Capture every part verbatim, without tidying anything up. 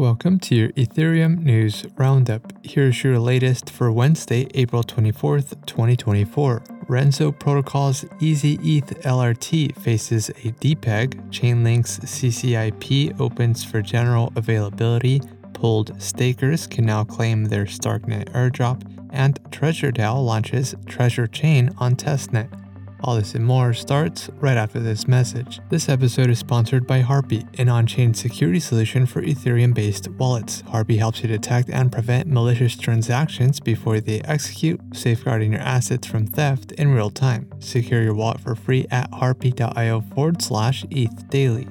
Welcome to your Ethereum News Roundup. Here's your latest for Wednesday, April twenty-fourth, twenty twenty-four. Renzo Protocol's EasyETH L R T faces a D PEG, Chainlink's C C I P opens for general availability, pooled stakers can now claim their Starknet airdrop, and TreasureDAO launches Treasure Chain on testnet. All this and more starts right after this message. This episode is sponsored by Harpy, an on-chain security solution for Ethereum-based wallets. Harpy helps you detect and prevent malicious transactions before they execute, safeguarding your assets from theft in real time. Secure your wallet for free at harpy.io forward slash ETH daily.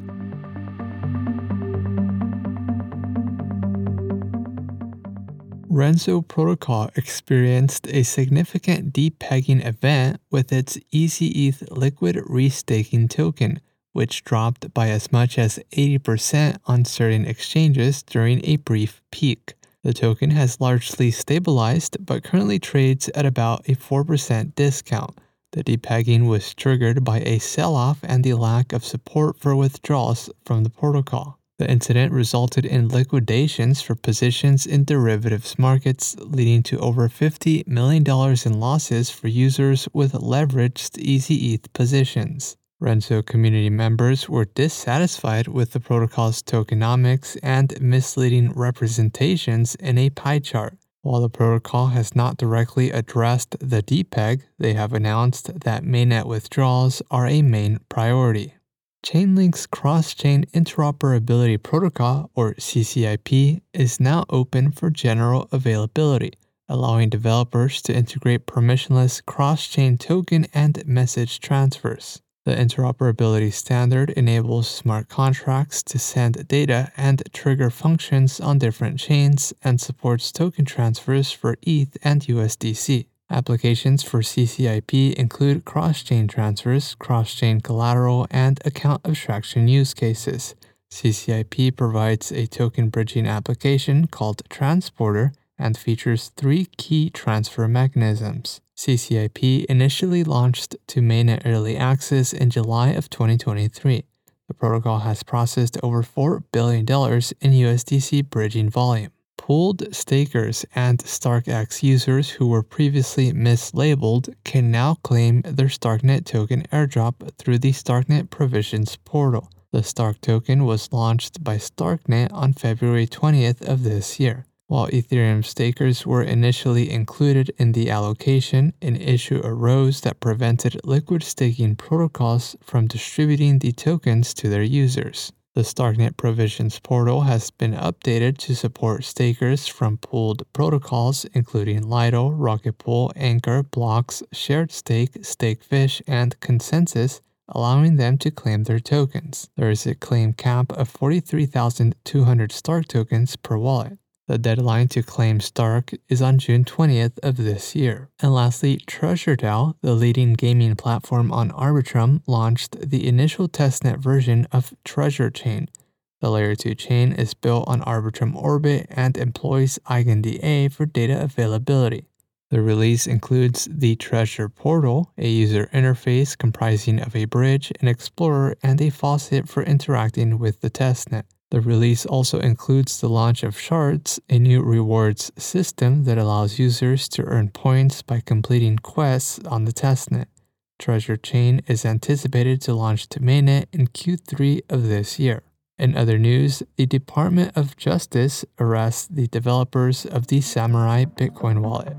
Renzo Protocol experienced a significant depegging event with its EasyETH liquid restaking token, which dropped by as much as eighty percent on certain exchanges during a brief peak. The token has largely stabilized but currently trades at about a four percent discount. The depegging was triggered by a sell-off and the lack of support for withdrawals from the protocol. The incident resulted in liquidations for positions in derivatives markets, leading to over fifty million dollars in losses for users with leveraged EasyETH positions. Renzo community members were dissatisfied with the protocol's tokenomics and misleading representations in a pie chart. While the protocol has not directly addressed the D PEG, they have announced that mainnet withdrawals are a main priority. Chainlink's Cross-Chain Interoperability Protocol, or C C I P, is now open for general availability, allowing developers to integrate permissionless cross-chain token and message transfers. The interoperability standard enables smart contracts to send data and trigger functions on different chains and supports token transfers for E T H and U S D C. Applications for C C I P include cross-chain transfers, cross-chain collateral, and account abstraction use cases. C C I P provides a token bridging application called Transporter and features three key transfer mechanisms. C C I P initially launched to mainnet early access in July of twenty twenty-three. The protocol has processed over four billion dollars in U S D C bridging volume. Pooled stakers and StarkX users who were previously mislabeled can now claim their Starknet token airdrop through the Starknet Provisions portal. The Stark token was launched by Starknet on February twentieth of this year. While Ethereum stakers were initially included in the allocation, an issue arose that prevented liquid staking protocols from distributing the tokens to their users. The Starknet Provisions portal has been updated to support stakers from pooled protocols including Lido, Rocket Pool, Anchor, Blocks, Shared Stake, Stakefish, and Consensus, allowing them to claim their tokens. There is a claim cap of forty-three thousand two hundred Stark tokens per wallet. The deadline to claim Stark is on June twentieth of this year. And lastly, TreasureDAO, the leading gaming platform on Arbitrum, launched the initial testnet version of Treasure Chain. The Layer two chain is built on Arbitrum Orbit and employs EigenDA for data availability. The release includes the Treasure Portal, a user interface comprising of a bridge, an explorer, and a faucet for interacting with the testnet. The release also includes the launch of Shards, a new rewards system that allows users to earn points by completing quests on the testnet. Treasure Chain is anticipated to launch to mainnet in Q three of this year. In other news, the Department of Justice arrests the developers of the Samurai Bitcoin wallet.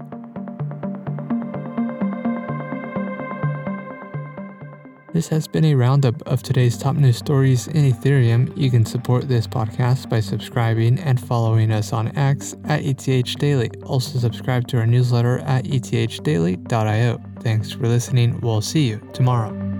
This has been a roundup of today's top news stories in Ethereum. You can support this podcast by subscribing and following us on X at E T H Daily. Also subscribe to our newsletter at E T H daily dot I O. Thanks for listening. We'll see you tomorrow.